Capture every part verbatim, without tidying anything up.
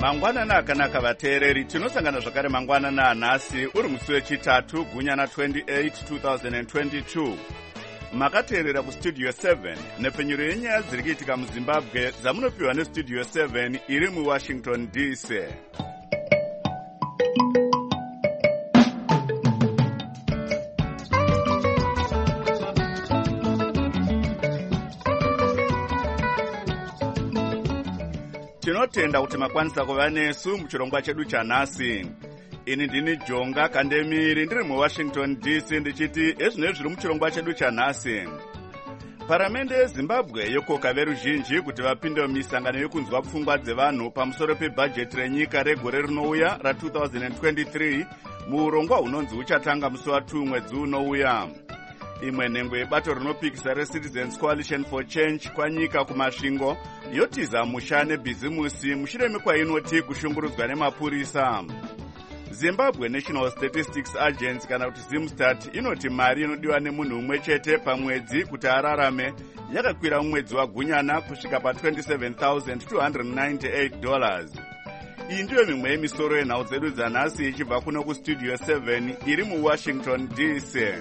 Mangwanana akanaka vateereri, tinosangana zvakare mangwanana anhasi uri musi wechitatu gunyana twenty-eight two thousand twenty-two. Makateerera kustudio seven nepfenyuro yenyaya dziri kuitika muZimbabwe dzamunopiwa nestudio seven iri muWashington D C. Tinotenda kuti makwanisa kuva nesu muchirongwa chedu chanhasi. Ini ndini Jonga Kandemiri ndiri muWashington D C ndichiti ezvinezvi zviri muchirongwa chedu chanhasi. Paramende yeZimbabwe yokoka veruzhinji kuti vapinde mumisangano yekunzwa pfungwa dzevanhu pamusoro pebhajeti renyika regore rinouya ra two thousand twenty-three muurongwa hunonzi uchatanga musi wa two mwedzi unouya. Imwe nhengo yebato rinopikisa reCitizens Coalition for Change kwanyika kumasvingo yotiza musha nebhizimusi mushure mekwainoti kushungurudzwa nemapurisa. Zimbabwe National Statistics Agency kana kuti Zimstat inoti mari inodiwa nemunhu umwe chete pamwedzi kuti ararame yakakwira mumwedzi wagunyana kusvika pa twenty-seven thousand two hundred ninety-eight dollars. Iyi ndiyo mimwe yemisoro yenhau dzedu dzanhasi ichibva kuno kustudio seven iri muWashington D C.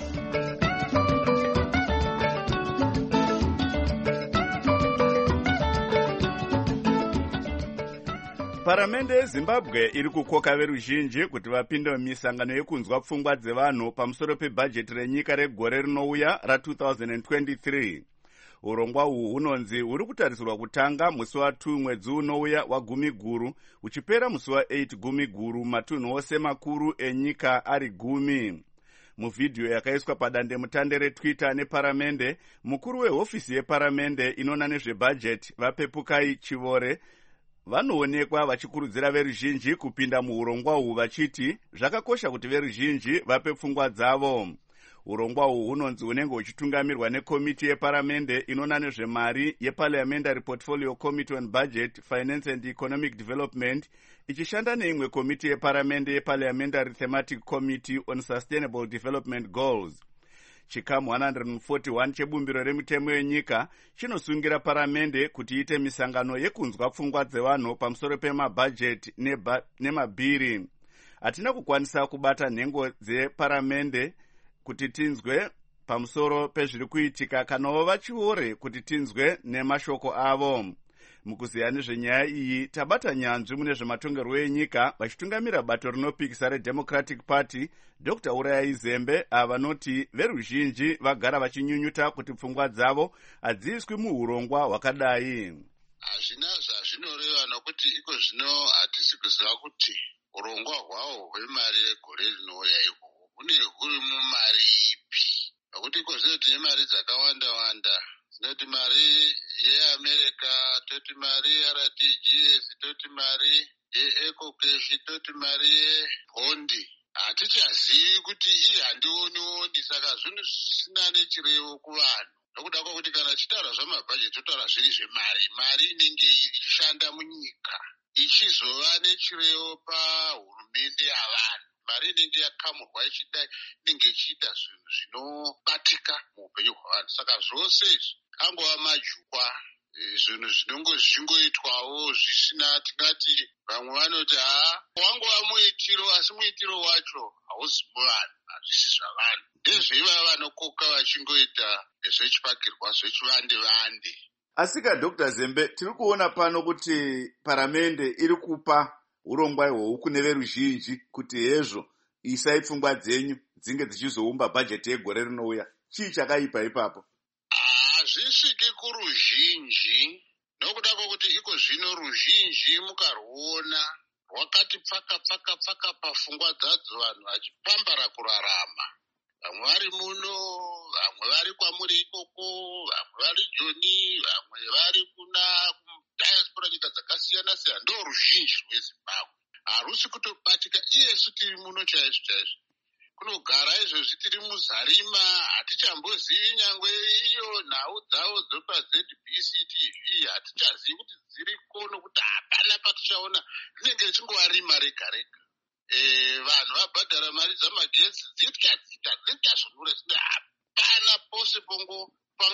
Paramende yeZimbabwe iri kukoka veruzhinji kuti vapinde mumisangano yekunzwa pfungwa dzevanhu pamusoro pebhajeti renyika regore rinouya ra two thousand twenty-three. Urongwa uhu hunonzi huri kutarisirwa kutanga musi wa two mwedzi unouya wagumi guru uchipera musi wa eight gumi guru matunhu ose makuru enyika ari gumi. Muvhidhiyo yakaiswa padande mutande reTwitter neparamende, mukuru wehofisi yeparamende inona nezvebhajeti Vapepukai Chivore vanoonekwa vachikurudzira veruzhinji kupinda muurongwa uhu vachiti zvakakosha kuti veruzhinji vape pfungwa dzavo. Urongwa uhu hunonzi hunenge huchitungamirwa nekomiti yeparamende inona nezvemari yeParliamentary Portfolio Committee on Budget, Finance and Economic Development ichishanda neimwe komiti yeparamende yeParliamentary Thematic Committee on Sustainable Development Goals. Chikamu one hundred forty-one chebumbiro remitemo yenyika chinosungira paramende kuti iite misangano yekunzwa pfungwa dzevanhu pamusoro pemabhajeti nemabhiri. Hatina kukwanisa kubata nhengo dzeparamende kuti tinzwe pamusoro pezviri kuitika kanawo vachiore kuti tinzwe nemashoko avo. Mukuziya nezvenyaya iyi tabata nyanzvi mune zvematongerwo enyika vachitungamira bato rinopikisa reDemocratic Party Doctor Urayai Zembe avanoti veruzhinji vagara vachinyunyuta kuti pfungwa dzavo hadziiswi muurongwa hwakadai. Hazvina zvazvinoreva nokuti iko zvino hatisi kuziva kuti urongwa hwawo hwemari regore rinouya ihwohwo hune huri mumari ipi, nokuti iko zvino tine mari dzakawanda wanda. Tinoti mari yeAmerica, toti mari yeR T G S, toti mari yeEcocash, toti mari yeBondi. Hatichazivi kuti iyi handioni-oni, saka zvinhu zvisina nechirevo kuvanhu. Nokuda kwokuti kana chitaura zvamabhajeti totaura zviri zvemari, mari inenge ichishanda munyika ichizova nechirevo pahurumende yavanhu. Mari inenge yakamurwa ichidai inenge ichiita zvinhu zvinobatika muupenyu hwavanhu. Saka zvose izvi angova majukwa, zvinhu zvinongo zvichingoitwawo zvisina, tingati vamwe vanoti haa wangova muitiro, asi muitiro wacho hauzi muvanhu, hazvisi zvavanhu. Ndezveiva vanokoka vachingoita zvechipakirwa zvechivande vande. Asika Doctor Zembe, tiri kuona pano kuti paramende iri kupa urongwa ihwohwo kune veruzhinji kuti hezvo isai pfungwa dzenyu dzinge dzichizoumba bhajeti yegore rinouya. Chii chakaipa ipapo? Hazvisviki kuruzhinji, nokuda kwokuti iko zvino ruzhinji mukarwuona rwakati pfaka pfaka pfaka pafungwa dzadzo, vanhu vachipambara kurarama. Vamwe vari muno, vamwe vari kwamuri ikoko, vamwe vari Joni, vamwe vari kuna diaspora nyika dzakasiyana siyana. Ndo ruzhinji rweZimbabwe. Harusi kutobatika iyesu tiri muno chaizvo chaizvo. Kunogara izvozvi tiri muzarima, hatichambozivi nyangwe iyo nhau dzavo dzopaZ B C T V, hatichazivi kuti dziriko nokuti hapana patichaona, rinenge richingova rima rega rega. E, vanhu vabhadhara mari dzamagetsi dzitya dzitya dzitya zvinure zvinenge hapana pose pongo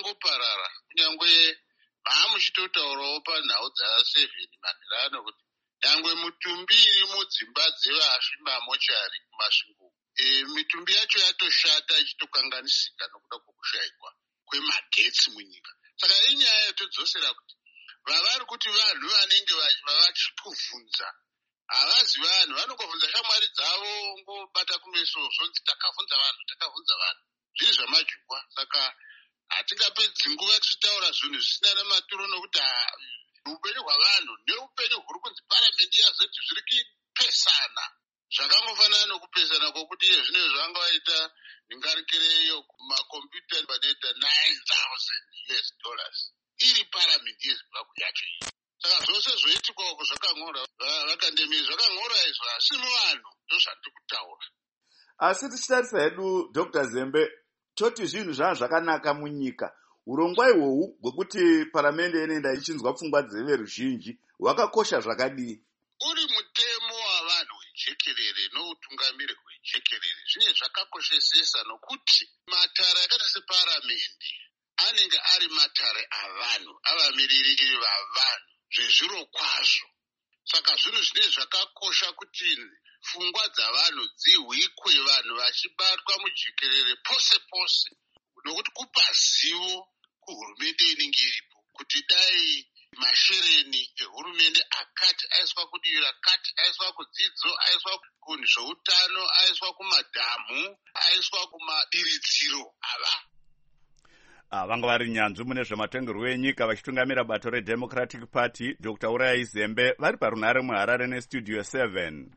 pangoparara. Kunyangwe maamuchitotaurawo panhau dzaSeven Manherano kuti nyangwe mutumbi iri mudzimba dzevafi mamochari kumasvingo. E, mitumbi yacho yatoshata ichitokanganisika nokuda kwokushayikwa kwemagetsi munyika. Saka inyaya yotodzosera kuti vavari kuti vanhu vanenge vachikuvhunza havazi vanhu, vanongobvunza shamwari dzavo, ngobata kumeso zvonzi takavhunza vanhu takavhunza vanhu, zviri zvamajukwa. Saka hatingapedzi nguva tichitaura zvinhu zvisina namaturo, nokuti upenyu hwavanhu neupenyu huri kunzi paramendi yazoti zviri kupesana. Zvakangofanana nokupesana kwokuti iye zvino zvanga vaita ndingarekereyo kumakombiyuta vanoita nine thousand US dollars iri paramendi yezimbabwe yacho iyi. Saka zvose zvoitikwa uko zvakangora vakandemiri zvakangora izvo, asi muvanhu ndozvatiri kutaura. Asi tichitarisa hedu Doctor Zembe, toti zvinhu zvaa zvakanaka munyika. Urongwa ihwohwu hwekuti paramende inoenda ichinzwa pfungwa dzeveruzhinji hwakakosha zvakadii? Uri mutemo wavanhu hwejekerere noutungamiri hwejekerere zvine zvakakoshesesa, nokuti matare akaita separamende anenge ari matare avanhu, avamiriri vavanhu zvezviro kwazvo. Saka zvinhu zvine zvakakosha kuti pfungwa dzavanhu dzihwikwe, vanhu vachibatwa mujekerere pose pose, nokuti kupa zivo kuhurumende inenge iripo kuti dai mashereni ehurumende akati aiswa kudivira kati, aiswa kudzidzo, aiswa kuzveutano, aiswa kumadhamu, aiswa kumadiridziro ava Ah, vanga vari nyanzvi mune zvematongerwo enyika vachitungamira bato reDemocratic Party, Doctor Urayai Zembe, vari parunhare muHarare neStudio seven.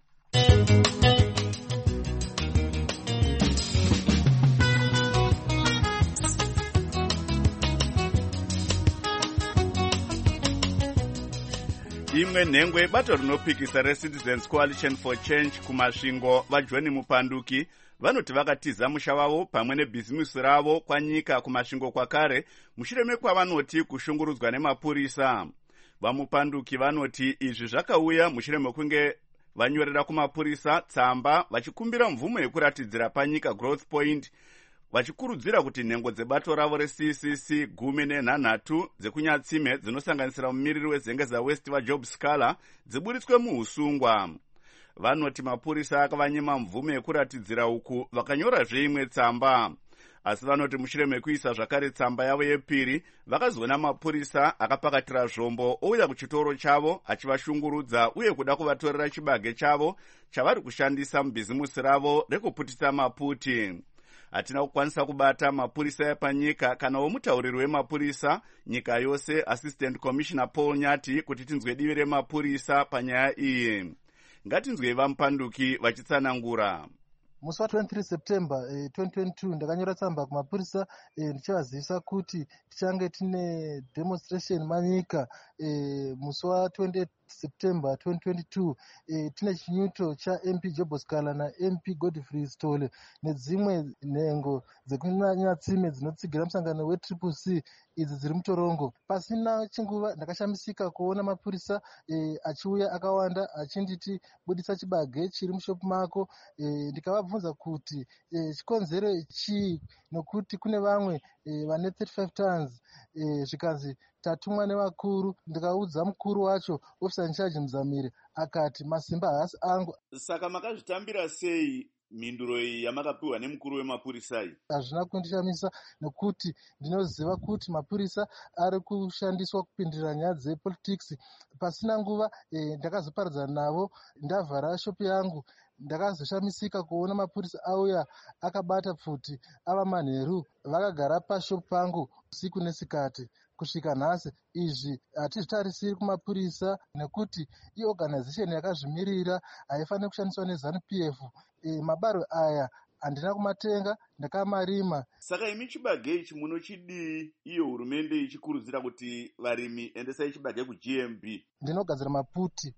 Imwe nhengwe bato rinopikisa reCitizens Coalition for Change kumasvingo vaJohn Mupanduki vanoti vakatiza musha wavo pamwe nebhizimusi ravo kwanyika kumasvingo kwakare mushure mekwavanoti kushungurudzwa nemapurisa. VaMupanduki vanoti izvi zvakauya mushure mekunge vanyorera kumapurisa tsamba vachikumbira mvumo yekuratidzira panyika Growth Point, vachikurudzira kuti nhengo dzebato ravo reC C C gumi nenhanhatu dzekunyatsime dzinosanganisira mumiriri wezengeza West vaJob Scala dziburitswe muusungwa. Vanoti mapurisa akavanyima mvumo yekuratidzira uku vakanyorazve imwe tsamba, asi vanoti mushure mekuisa zvakare tsamba yavo yepiri vakazoona mapurisa akapakatira zvombo ouya kuchitoro chavo achivashungurudza uye kuda kuvatorera chibage chavo chavari kushandisa mubhizimusi ravo rekuputisa maputi. Hatina kukwanisa kubata mapurisa epanyika kana womutauriri wemapurisa nyika yose Assistant Commissioner Paul Nyati kuti tinzwe divi remapurisa panyaya iyi. Ngatinzwei vaMupanduki vachitsanangura. Musi wa twenty-three September eh, twenty twenty-two ndakanyora tsamba kumapurisa eh, ndichivazivisa kuti tichange tine demonstration manyika eh, musi wa twenty-eighth September twenty twenty-two eh, tine chinyuto cha M P Job Scala na M P Godfrey Stole nedzimwe nhengo dzekunyatsime dzinotsigira musangano weTriple C idzi dziri mutorongo. Pasina chinguva ndakashamisika kuona mapurisa eh, achiuya akawanda achinditi budisa chibage chiri mushopu mako. eh, ndikavabvunza kuti eh, chikonzero chii, nokuti kune vamwe eh, vane thirty-five tons eh, zvikanzi tatumwa nevakuru. Ndikaudza mukuru wacho officer in charge Muzamiri akati masimba haasi angu. Saka makazvitambira sei mhinduro iyi yamakapiwa nemukuru wemapurisa iyi? Hazvina kundishamisa nekuti ndinoziva kuti mapurisa ari kushandiswa kupindira nyaya dzepolitics. Pasina nguva eh, ndakazoparadzana navo ndavhara shopu yangu. Ndakazoshamisika kuona mapurisa auya akabata pfuti ava manheru vakagara pashopu pangu usiku nesikati kusvika nhasi. Izvi hatizvitarisiri kumapurisa nekuti iorganization yakazvimirira haifaniri kushandiswa neZANU P F. E, mabaro aya handina kumatenga, ndakamarima. Saka imi chibage ichi munochidii iyo hurumende ichikurudzira kuti varimi endesai chibage kuG M B? Ndinogadzira maputi.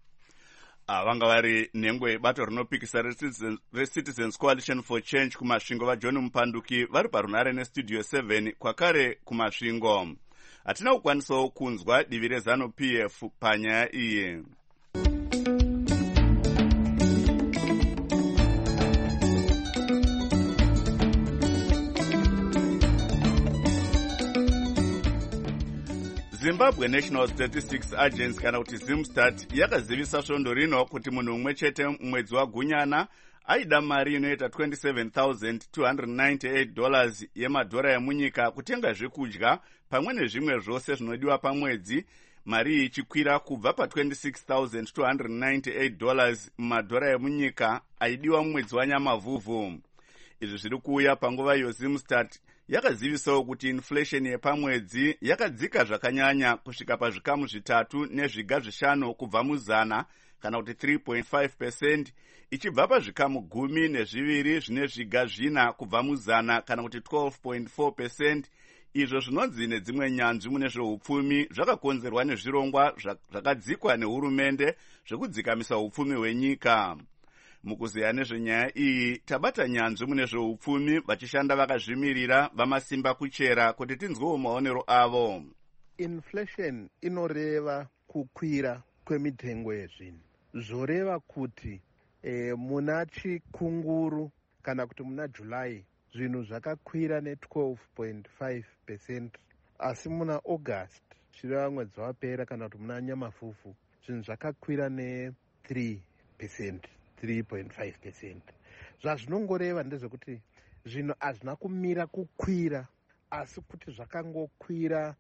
Ah, vanga vari nhengwe bato rinopikisa reCitizens Coalition for Change kumasvingo vaJohn Mupanduki vari parunhare neStudio seven kwakare kumasvingo. Hatina kukwanisawo kunzwa divi reZANU P F panyaya iyi. Zimbabwe National Statistics Agency kana kuti Zimstat yakazivisa svondo rino kuti munhu umwe chete mwedzi wagunyana aida mari inoita twenty-seven thousand two hundred ninety-eight dollars yemadhora emunyika kutenga zvekudya pamwe nezvimwe zvose zvinodiwa pamwedzi, mari iyi ichikwira kubva pa twenty-six thousand two hundred ninety-eight dollars mumadhora emunyika aidiwa mumwedzi wanyamavhuvhu. Izvi zviri kuuya panguva iyo Zimstat yakazivisawo kuti inflation yepamwedzi yakadzika zvakanyanya kusvika pazvikamu zvitatu nezviga zvishanu kubva muzana kana kuti three point five percent ichibva pazvikamu gumi nezviviri zvine zviga zvina kubva muzana kana kuti twelve point four percent. Izvo zvinonzi nedzimwe nyanzvi mune zveupfumi zvakakonzerwa nezvirongwa zvakadzikwa nehurumende zvekudzikamisa upfumi hwenyika. Mukuziya nezvenyaya iyi tabata nyanzvi mune zveupfumi vachishanda vakazvimirira vamasimba kuchera kuti tinzwewo maonero avo. Inflation inoreva kukwira kwemitengo yezvinhu, zvoreva kuti e, muna chikunguru kana kuti muna July zvinhu zvakakwira ne twelve point five percent, asi muna August zvireva mwedzi wapera kana kuti muna nyamavhuvhu zvinhu zvakakwira ne three percent, three point five percent. Zvazvinongoreva ndezvekuti zvinhu hazvina kumira kukwira, asi kuti zvakangokwira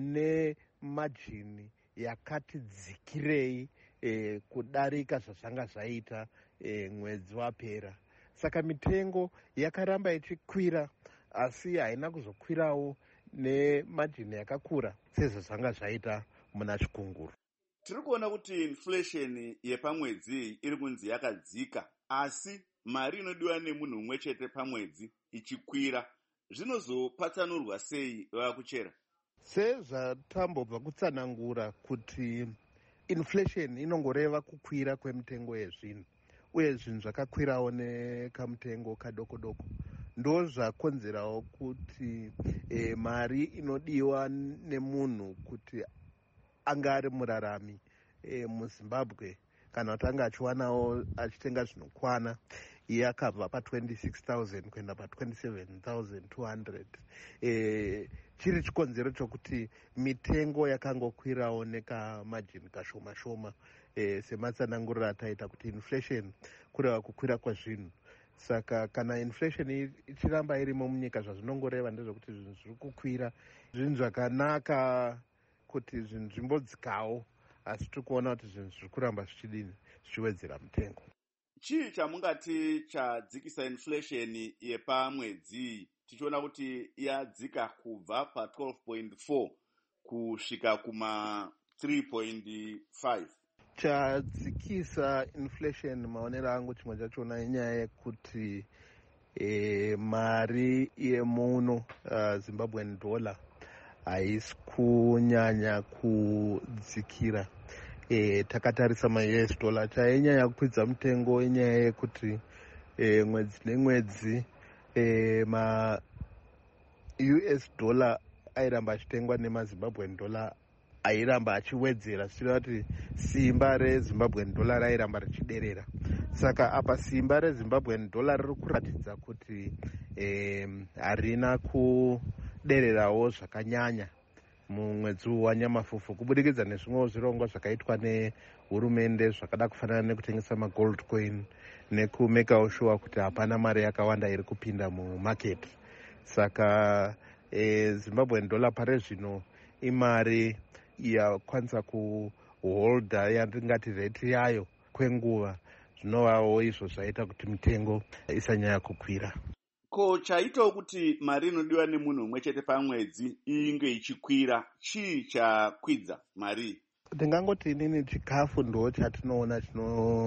nemajini yakati dzikirei e, kudarika zvazvanga zvaita e, mwedzi wapera. Saka mitengo yakaramba ichikwira, asi haina kuzokwirawo nemajini yakakura sezvazvanga zvaita muna chikunguru. Tiri kuona kuti inflation yepamwedzi iri kunzi yakadzika, asi mari inodiwa nemunhu umwe chete pamwedzi ichikwira. Zvinozopatsanurwa sei vakuchera? Sezvatambobva kutsanangura kuti inflation inongoreva kukwira kwemitengo yezvinhu, uye zvinhu zvakakwirawo nekamutengo kadoko doko, ndo zvakonzerawo kuti e, mari inodiwa nemunhu kuti anga ari murarami e, muZimbabwe kana kuti anga achiwanawo achitenga zvinokwana yakabva pa twenty-six thousand kuenda pa twenty-seven thousand two hundred. E, chiri chikonzero chokuti mitengo yakangokwirawo nekamajini kashoma shoma e, sematsananguriro ataita kuti inflation kureva kukwira kwezvinhu. Saka kana inflation ichiramba irimo munyika, zvazvinongoreva ndezvekuti zvinhu zviri kukwira, zvinhu zvakanaka kuti zvinhu zvimbodzikawo, asi tiri kuona kuti zvinhu zviri kuramba zvichidini zvichiwedzera mutengo. Chii chamungati chadzikisa inflation yepamwedzi tichiona kuti yadzika kubva pa twelve point four kusvika kuma three point five? Chadzikisa inflation maonero angu chimwe chachona inyaya yekuti e, mari yemuno uh, Zimbabwean dollar haisi kunyanya kudzikira. E, takatarisa ma U S dollar chainyanya kukwidza mutengo inyaya yekuti e, mwedzi nemwedzi e, ma U S dollar airamba achitengwa nema Zimbabwean dollar airamba achiwedzera, zvichireva kuti simba reZimbabwean dollar rairamba richiderera. Saka apa simba reZimbabwean dollar riri kuratidza kuti e, harina kudererawo zvakanyanya mumwedzi wanyamavhuvhu kubudikidza nezvimwewo zvirongwa zvakaitwa nehurumende zvakada kufanana nekutengesa magold coin nekumekawo sure kuti hapana mari yakawanda iri kupinda mumarket. Saka e, Zimbabwean dollar pare zvino imari yakwanisa kuholda yatingati rate yayo kwenguva, zvinovawo izvo zvaita kuti mitengo isanyanya kukwira. Ko chaitawo kuti mari inodiwa nemunhu umwe chete pamwedzi inge ichikwira, chii chakwidza mari? Ndingangoti inini chikafu ndo chatinoona chino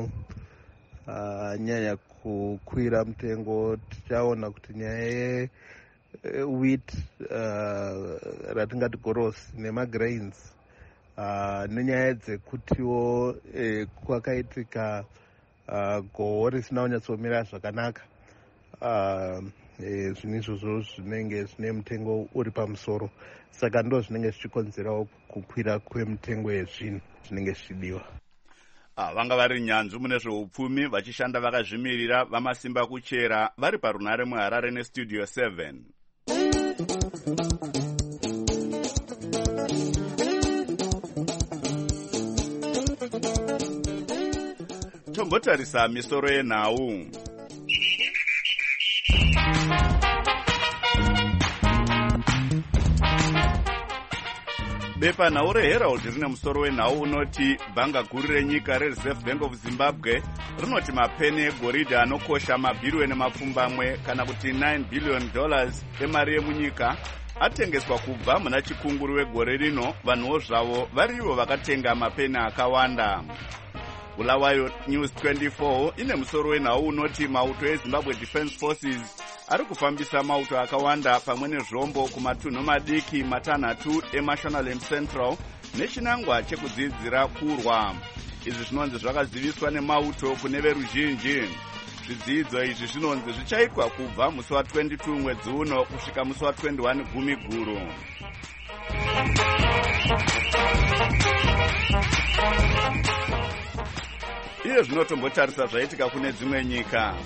uh, nyanya kukwira mutengo. Tichaona kuti nyaya wheat uh, ratingati goros nemagrains uh, nenyaya dzekutiwo eh, kwakaitika uh, goho risina kunyatsomira zvakanaka. Uh, e, zvinhu izvozvo zvinenge zvine mutengo uri pamusoro, saka ndo zvinenge zvichikonzerawo kukwira kwemitengo yezvinhu zvinenge zvichidiwa. Ah, vanga vari nyanzvi mune zveupfumi vachishanda vakazvimirira vamasimba kuchera vari parunare muHarare nestudio seven. tombotarisa misoro yenhau. Bepanhau reHerald rine musoro wenhau unoti bhanga guru renyika reReserve Bank of Zimbabwe rinoti mapeni egoridhe anokosha mabhirioni mapfumbamwe kana kuti nine billion dollars emari yemunyika atengeswa kubva muna chikunguru wegore rino, vanhuwo zvavo varivo vakatenga mapeni akawanda. Bulawayo News twenty-four ine musoro wenhau unoti mauto eZimbabwe Defence Forces ari kufambisa mauto akawanda pamwe nezvombo kumatunhu madiki matanhatu eMashonaland Central nechinangwa chekudzidzira kurwa. Izvi zvinonzi zvakaziviswa nemauto kune veruzhinji. Zvidzidzo izvi zvinonzi zvichaitwa kubva musi wa twenty-two mwedzi uno kusvika musi wa twenty-one gumi guru. Iye zvinotombotarisa zvaitika kune dzimwe nyika.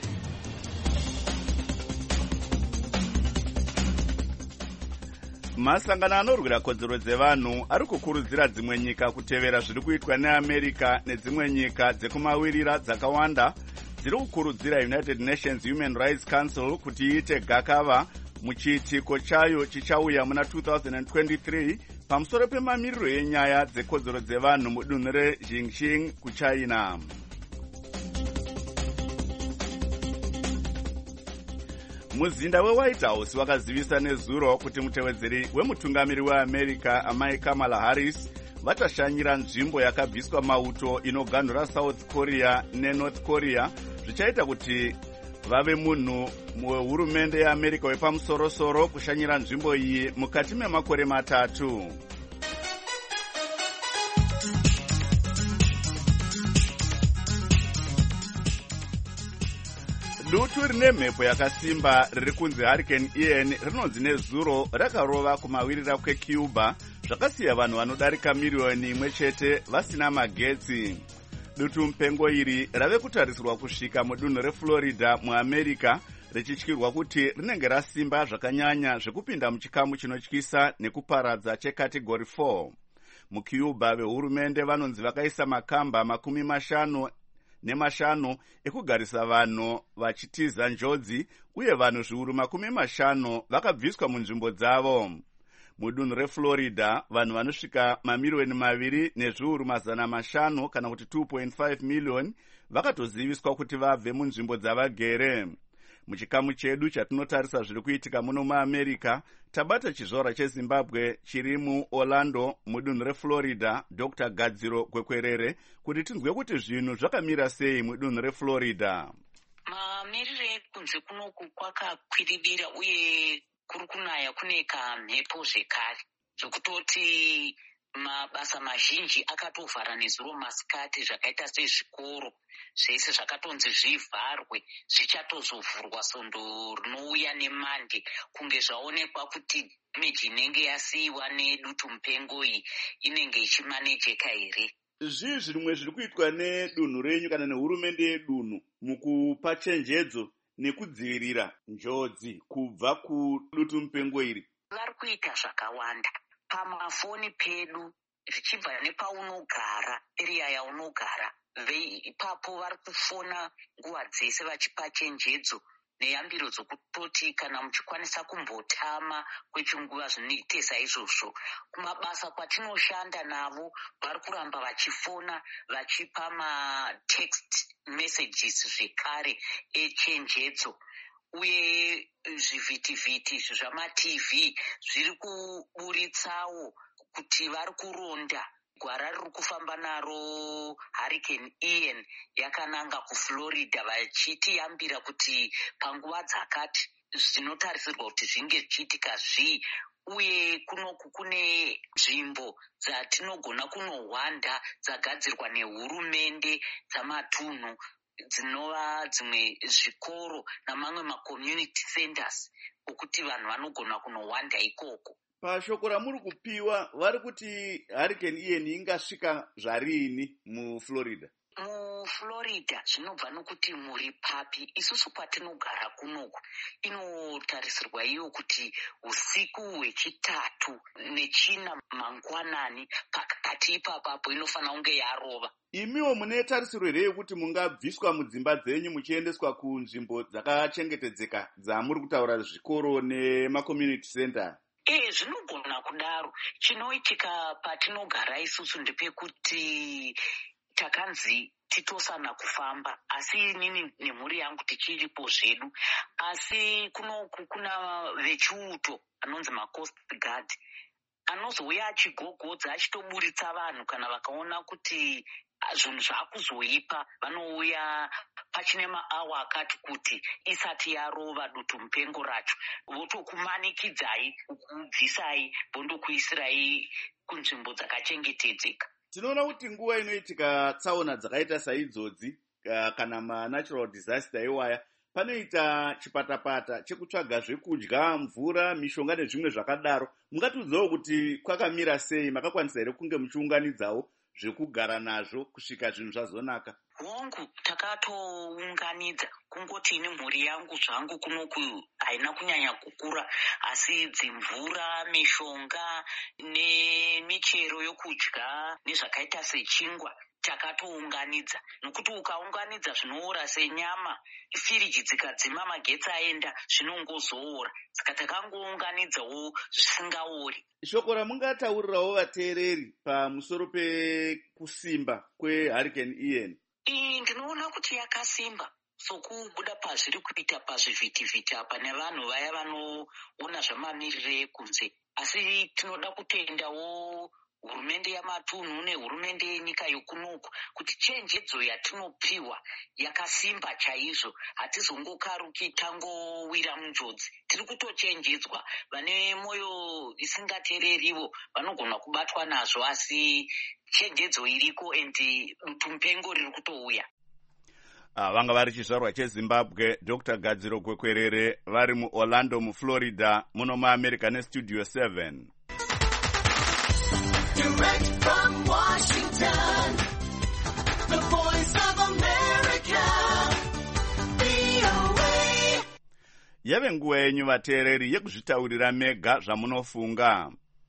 Masangano anorwira kodzero dzevanhu ari kukurudzira dzimwe nyika kutevera zviri kuitwa neAmerica nedzimwe nyika dzekumawirira dzakawanda dziri kukurudzira United Nations Human Rights Council kuti iite gakava muchiitiko chayo chichauya muna two thousand twenty-three pamusoro pemamiriro enyaya dzekodzero dzevanhu mudunhu reXinjiang kuChina. Muzinda weWhite House wakazivisa nezuro kuti mutevedzeri wemutungamiri weAmerica amai Kamala Harris vachashanyira nzvimbo yakabviswa mauto inoganhura South Korea neNorth Korea, zvichaita kuti vave munhu muhurumende yeAmerica wepamusoro-soro kushanyira nzvimbo iyi mukati memakore matatu. Dutu rine mhepo yakasimba riri kunzi Hurricane Ian rinonzi nezuro rakarova kumawirira kweCuba zvakasiya vanhu vanodarika miriyoni imwe chete vasina magetsi. Dutu mupengo iri rave kutarisirwa kusvika mudunhu reFlorida muAmerica richityirwa kuti rinenge rasimba zvakanyanya zvekupinda muchikamu chinotyisa nekuparadza checategory four. MuCuba vehurumende vanonzi vakaisa makamba makumi mashanu nemashanu ekugarisa vanhu vachitiza njodzi uye vanhu zviuru makumi mashanu vakabviswa munzvimbo dzavo. Mudunhu reFlorida vanhu vanosvika mamiriyoni maviri nezviuru mazana mashanu kana kuti two point five million vakatoziviswa kuti vabve munzvimbo dzavagere. Muchikamu chedu chatinotarisa zviri kuitika muno muAmerica tabata chizvora cheZimbabwe chiri muOrlando mudunhu reFlorida Doctor Gadziro Gwekwerere kuti tinzwe kuti zvinhu zvakamira sei mudunhu reFlorida. Mamiriro ekunze kunoku kwakakwiribira uye kuri kunaya kune kamhepo zvekare zvokutoti mabasa mazhinji akatovhara nezuro masikati zvakaita sezvikoro zvese zvakatonzi zvivharwe zvichatozovhurwa sondo rinouya nemande kunge zvaonekwa kuti meji inenge yasiyiwa nedutu mupengo iyi inenge ichimanejeka here. Zvii zvirimwe zviri kuitwa nedunhu renyu kana nehurumende yedunhu mukupa chenjedzo nekudzivirira njodzi kubva kudutu mupengo iri? Vari kuita zvakawanda pamafoni pedu zvichibva nepaunogara, area yaunogara. Ipapo vari kufona nguva dzese vachipa chenjedzo neyambiro dzokutoti kana muchikwanisa kumbotama kwechinguva zvinoite saizvozvo. Kumabasa kwatinoshanda navo vari kuramba vachifona vachipa matext messages zvekare echenjedzo. Uye zvivhitivhiti zvamaTV zviri kuburitsawo kuti vari kuronda gwara riri kufamba naro Hurricane Ian yakananga kuFlorida vachitiyambira kuti panguva dzakati zvinotarisirwa kuti zvinge zvichiitika zvii. Uye kunoku kune nzvimbo dzatinogona kunohwanda dzagadzirwa nehurumende dzamatunhu dzinova dzimwe zvikoro namamwe macommunity centers okuti vanhu vanogona kunohwanda ikoko. Pashoko ramuri kupiwa vari kuti Hurricane Ian ingasvika zvarini muFlorida? muflorida zvinobva nokuti muri papi. Isusu kwatinogara kunoku inotarisirwa iyo kuti usiku hwechitatu nechina mangwanani pakati ipapapo inofanira kunge yarova. Imiwo mune tarisiro here yekuti mungabviswa mudzimba dzenyu muchiendeswa kunzvimbo dzakachengetedzeka dzamuri kutaura zvikoro nemacommunity center? E, zvinogona kudaro. Chinoitika patinogara isusu ndepekuti takanzi titosana kufamba, asi inini nemhuri yangu tichiripo zvedu, asi kunoku kuna vechiuto anonzi macoast guard anozouya achigogodza achitoburitsa vanhu kana vakaona kuti zvinhu zvakuzoipa. Vanouya pachine maawa akati kuti isati yarova dutu mupengo racho, votokumanikidzai kubvisai vondokuisirai kunzvimbo dzakachengetedzeka. Tinoona kuti nguva inoitika tsaona dzakaita saidzodzi kana manatural disaster iwaya, panoita chipatapata chekutsvaga zvekudya, mvura, mishonga nezvimwe zvakadaro. Mungatudzawo kuti kwakamira sei? Makakwanisa here kunge muchiunganidzawo zvekugara nazvo kusvika zvinhu zvazonaka? Hongu, takatounganidza. Kungoti ine mhuri yangu zvangu kunoku haina kunyanya kukura, asi dzimvura, mishonga nemichero yokudya nezvakaita sechingwa takatounganidza. Nokuti ukaunganidza zvinoora senyama, firiji dzikadzima magetsi aenda zvinongozoora. Saka takangounganidzawo zvisingaori. Shoko ramungataurirawo vateereri pamusoro pekusimba kweHurricane Ian? Iyi ndinoona kuti yakasimba sokubuda pazviri kuita pazvivhitivhiti apa nevanhu vaya vanoona zvamamirire ekunze. Asi tinoda kutendawo hurumende yamatunhu nehurumende yenyika yokunoku kuti chenjedzo yatinopiwa yakasimba chaizvo. Hatizongokaruki tangowira munjodzi. Tiri kutochenjedzwa. Vane mwoyo isingatererivo vanogona kubatwa nazvo, asi chenjedzo iriko endi dutu mupengo riri kutouya. Ah, vanga vari chizvarwa cheZimbabwe, Doctor Gadziro Kwekwerere, vari muOrlando muFlorida, muno muAmerica neStudio seven. Direct from Washington, the voice of America, V O A. Yave nguva yenyu vateereri yekuzvitaurira mega zvamunofunga.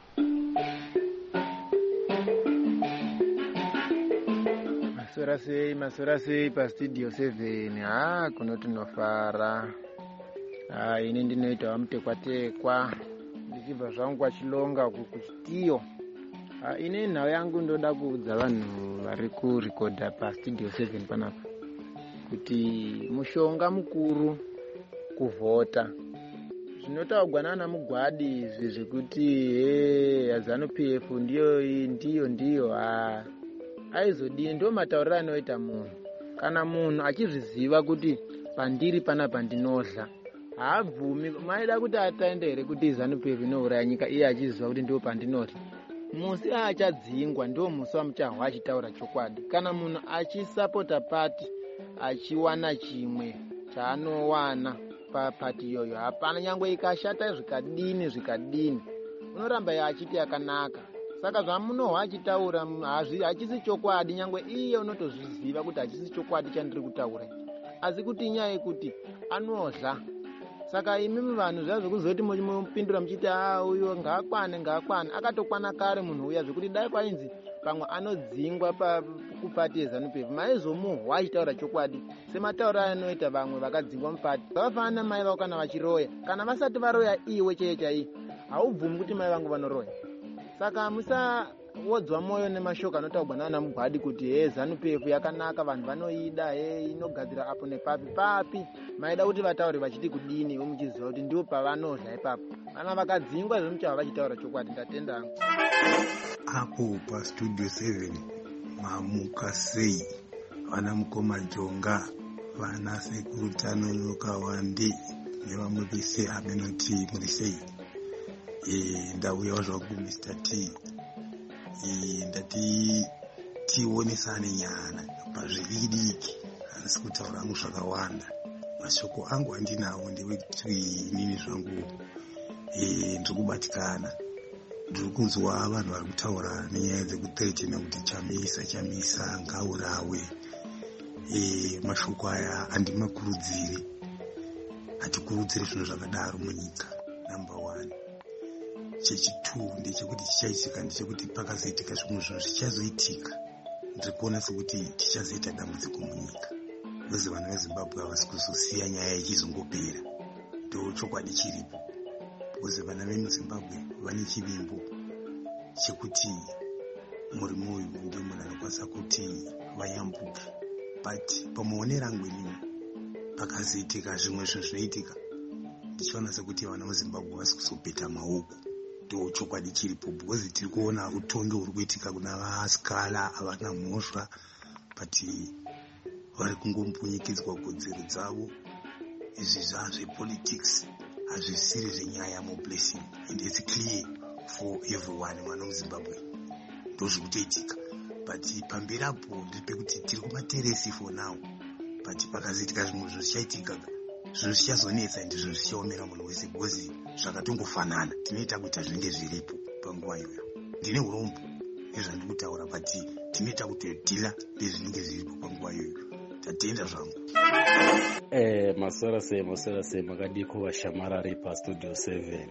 Masora sei, masora sei paStudio seven. Ah, kunoti nofara. Ah, ini ndinoita mutekwa-tekwa. Ndichibva zvangu kwachilonga kuchitiyo. Ah, ine nhau yangu ndoda kuudza vanhu vari kurekodha paStudio seven panapa kuti mushonga mukuru kuvhota. Zvinotaurwa nana Mugwadi izvi zvekuti he ZANU-P F ndiyo ndiyo ndiyo ah aizodini, ndo matauriro anoita munhu. Kana munhu achizviziva kuti pandiri panapa ndinodla, haabvumi. Maida kuti ataende here kuti ZANU-P F inouraya nyika iye achiziva kuti ndo pandinodla? Musi achadzingwa ndo musi wamuchahwa achitaura chokwadi. Kana munhu achisapota pati achiwana chimwe chaanowana papati iyoyo, hapana nyangwe ikashata zvikadini zvikadini unoramba achiti yakanaka. Saka zvamunohwa achitaura hachisi chokwadi, nyangwe iye unotozviziva kuti hachisi chokwadi chandiri kutaura, asi kuti inyaya yekuti anodla. Saka imimi vanhu zvazvo kuzoti mupindura muchiti ah uyo ngaakwane ngaakwane, akatokwana kare munhu uya, zvekuti dai kwainzi pamwe anodzingwa kupati yeZANU-P F maizomuhwa achitaura chokwadi sematauro anoita vamwe vakadzingwa mupati. Zvakafanana mai vavo kana vachiroya, kana vasati varoya iwe chaiye chaiye haubvumi kuti mai vangu vanoroya. Saka musawodzwa moyo nemashoko anotaurwa nana Mugwadi kuti he ZANU-P F yakanaka, vanhu vanoida, he inogadzira apo nepapi papi. Maida kuti vataure vachiti kudini, muchiziva kuti ndiwo pavanodla ipapo. Kana vakadzingwa zvomuchava vachitaura chokwadi. Ndatenda apo paStudio seven mamuka sei vana Mukoma Jonga, vana Sekuru Tano Kawande nevamwe vese amenoti muri sei. E, ndauyawo zvaku Mister T. E, ndati tionesane nyana pazviri diki, asi kutaura hangu zvakawanda. Mashoko angu andinawo ndewekuti inini zvangu e, ndiri kubatikana. Ndiri kunzwa vanhu vari kutaura nenyaya dzekuthreatina kuti chamisa chamisa ngaurawe e, mashoko aya handimakurudzire. Hatikurudzire zvinhu zvakadaro munyika. Number one. Chechitu ndechekuti chichaitika ndechekuti pakazoitika zvimwe zvinhu zvichazoitika. Ndiri kuona sekuti tichazoita dambudziko munyika. Vese vanhu veZimbabwe havasi kuzosiya nyaya ichizongopera. Ndo chokwadi chiripo. Vese vana vemuZimbabwe vane chivimbo chekuti murimo uyu ndio munhu anokwanisa kuti vayambuke. But pamuonera angu inini pakazoitika zvimwe zvinhu zvinoitika, ndichiona sekuti vana veZimbabwe vasi kuzopeta maoko. Ndo chokwadi chiripo because tiri kuona utongi huri kuitika kuna vasikala havana mhosva, but vari kungompunyikidzwa kodzero dzavo. Izvi zvazvepolitics hazvisiri zvenyaya moblessing, and it's clear for everyone mwana muZimbabwe ndozvikutoitika. But pamberi apo ndiri pekuti tiri kumateresi for now, but pakazoitika zvimwe zvinhu zvichaitika, zvinhu zvichazonetsa ende zvinhu zvichaomera munhu wese because zvakatongofanana. Tinoita kuita zvinenge zviripo panguva iyoyo. Ndine urombo nezvandiri kutaura, but tinoita kutodhila nezvinenge zviripo panguva iyoyo. Tatenda zvangu. Eh, masora sei masora sei makadiko vashamarari pastudio seven.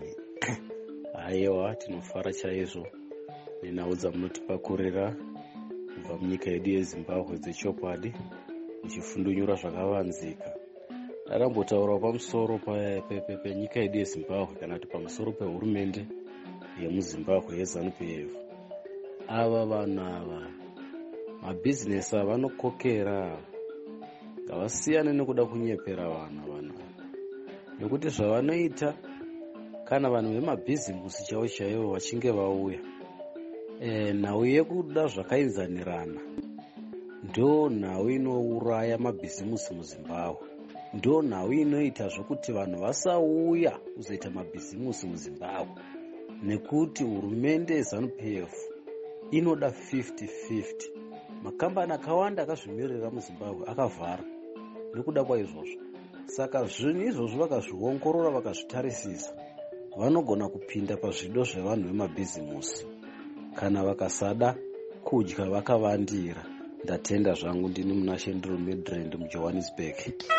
Aiwa, tinofara chaizvo nenhau dzamunotipakurira kubva munyika yedu yeZimbabwe dzechokwadi, ichifundunyura zvakavanzika. Arambotaura pamusoro penyika yedu yeZimbabwe kana kuti pamusoro pehurumende yemuZimbabwe yeZANU P F. Ava vanhu ava mabhizinesi avanokokera ngavasiyane nekuda kunyepera vanhu vanhu nekuti zvavanoita kana vanhu vemabhizimusi chavo chaivo vachinge vauya, e, nhau yekuda zvakainzanirana ndo nhau inouraya mabhizimusi muZimbabwe. Ndo nhau inoita zvokuti vanhu vasauya kuzoita mabhizimusi muZimbabwe, nekuti hurumende yeZANU P F inoda fifty fifty. Makambani akawanda akazvimirira muZimbabwe akavhara nekuda kwaizvozvo. Saka zvinhu izvozvo vakazviongorora vakazvitarisisa, vanogona kupinda pazvido zvevanhu vemabhizimusi kana vakasada kudya vakavandira. Ndatenda zvangu. Ndini muna Shendro Midrand muJohannesburg.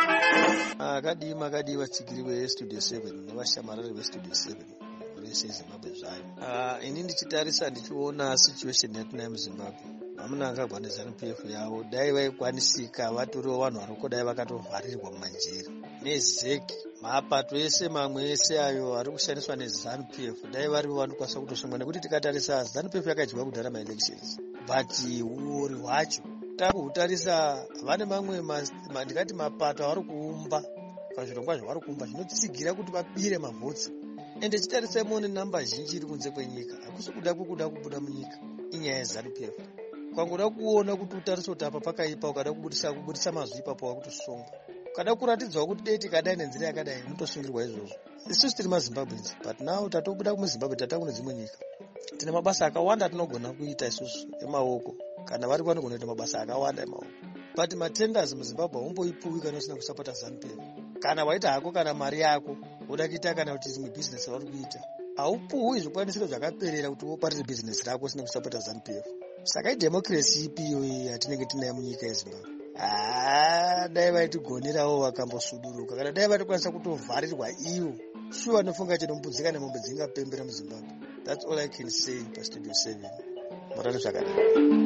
Akadi makadi vatsigiri veStudio seven nevashamarari veStudio seven vese Zimbabwe zvayo. Ah, ini ndichitarisa ndichiona situation yatinayo muZimbabwe, vamuna angabva neZANU P F yavo dai vaikwanisika vatoriwo vanhu variko dai vakatovharirwa mumanjira nezeki mapato ese mamwe ese ayo ari kushandiswa neZANU P F dai varivo vanokwanisa kutosungwa, nekuti tikatarisa ZANU P F yakadyiwa kudhara maelections, but uori hwacho takuhutarisa vane mamwe ndikati mapato avari kuumba pazvirongwa zvavari kuumba zvinotsigira kuti vabire mavhotsi. Ende chitarisa muone namba zhinji iri kunze kwenyika, hakusi kuda kukuda kubuda munyika, inyaya yeZANU P F. Kwangoda kuona kuti utariso kuti apa pakaipa, ukada kubudisa kubudisa mazwi ipapo wakutosungwa, ukada kuratidzwa kuti dei tikadai nenzira yakadai unotosungirwa izvozvo. Isusu tiri maZimbabweans, but now tatobuda muZimbabwe tata kune dzimwe nyika, tine mabasa akawanda tinogona kuita isusu emaoko, kana vari vanogona kuita mabasa akawanda emaoko. But matenders muZimbabwe haumboipuwi kana usina kusapota ZANU P F. Kana waita hako kana mari yako uda kuita kana kuti dzimwe business vari kuita, haupuwi zvikwanisiro zvakaperera kuti woparire business rako usina kusapota ZANU P F. Saka idemocracy ipi iyoyi yatinenge tinayo munyika yeZimbabwe? Ah, dai vaitigonerawo vakambosuduruka, kana dai vaitokwanisa kutovharirwa ivo, shuwa anofunga chete mbudzi kana mombe dzingapembera muZimbabwe. That's all I can say paStudio seven. Marani zvakanaka.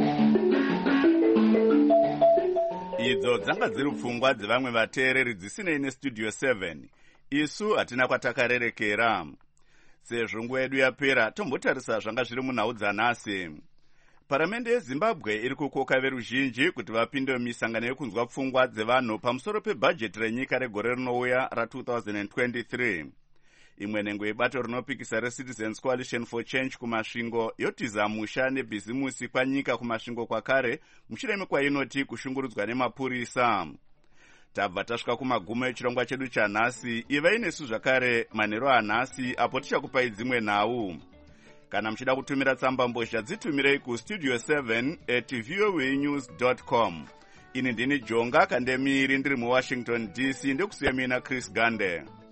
Idzo dzanga dziri pfungwa dzevamwe vateereri dzisinei neStudio seven. Isu hatina kwatakarerekera. Sezvo nguva yedu yapera, tombotarisa zvanga zviri munhau dzanhasi. Paramende yeZimbabwe iri kukoka veruzhinji kuti vapinde mumisangano yekunzwa pfungwa dzevanhu pamusoro pebhajeti renyika regore rinouya ra-twenty twenty-three. Imwe nhengo yebato rinopikisa reCitizens Coalition for Change kumasvingo yotiza musha nebhizimusi kwanyika kumasvingo kwakare mushure mekwainoti kushungurudzwa nemapurisa. Tabva tasvika kumagumo echirongwa chedu chanhasi. Ivai nesu zvakare manheru anhasi apo tichakupai dzimwe nhau. Kana muchida kutumira tsamba mbozha dzitumirei kustudio seven at voanews dot com. Ini ndini Jonga Kandemiri ndiri muWashington D C, ndekusiya mina Chris Gande.